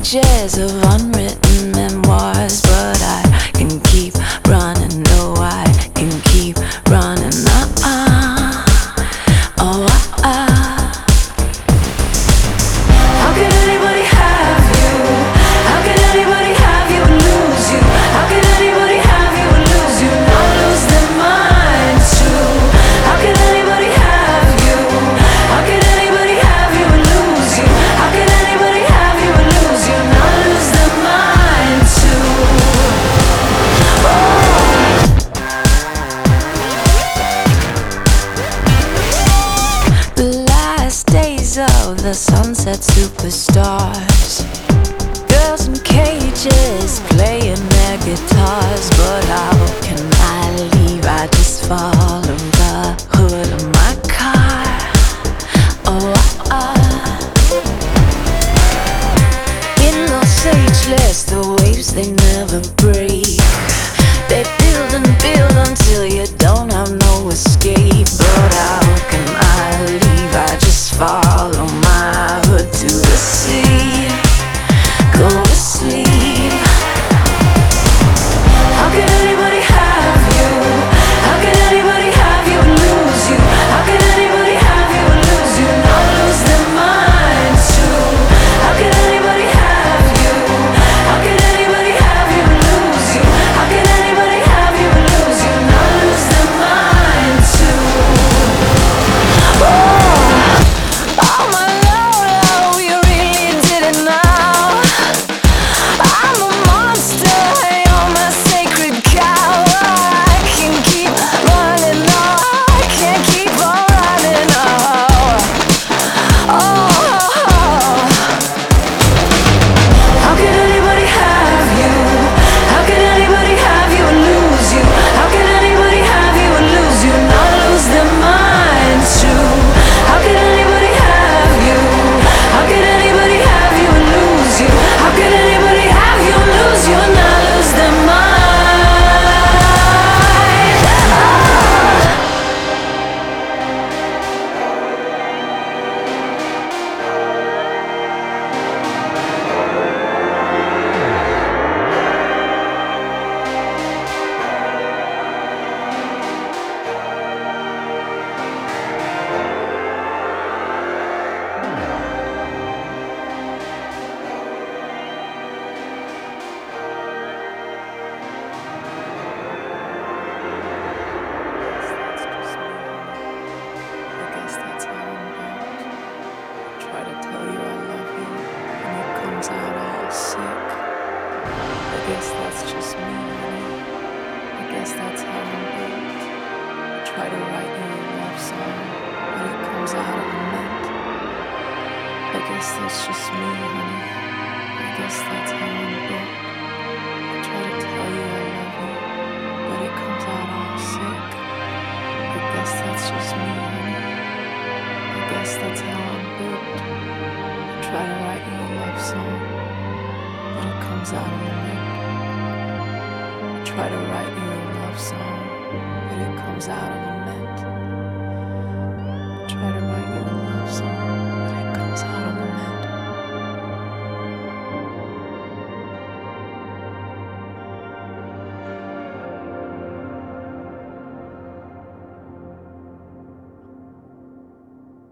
pages of unwritten memoirs, but I can keep running. No, I can keep running. Oh, How can anybody have you? How can anybody have you and lose you? How can anybody have you and lose you? Not lose their mind too. How can anybody have you? How can anybody have you and lose you? How can anybody have you and lose you? Not lose their mind too. The last days of the sunset superstars, girls in cages playing their guitars. But how can I leave? I just follow the hood of my car. Oh, in those ageless, the waves they never break. They build and build until you don't have no escape. But how can I leave? I just follow my hood to the sea. Go to sleep. How can anybody have you? How can anybody have you and lose you? How can anybody have you and lose you? Not lose their minds too. How can anybody have you? How can anybody have you and lose you? How can anybody have you and lose you? Not lose their minds too. Oh my Lord, you really did it now. I'm a monster, you're my sacred cow. I can keep running, no, I can't keep on running. How can anybody have you? How can anybody have you and lose you? How can anybody have you and lose you? Not lose their minds too. How can anybody have you? How can anybody have you and lose you? How can anybody have you and lose you and not lose their mind? I guess that's just me, honey. I guess that's how I'm built. I try to write you a love song, but it comes out of a mint. I guess that's just me, honey. I guess that's how I'm built. I try to tell you I love you, but it comes out all sick. I guess that's just me, honey. I guess that's how I'm built. I try to write you a love song, but it comes out of a mint. Try to write you a love song, but it comes out of a mint. Try to write you a love song.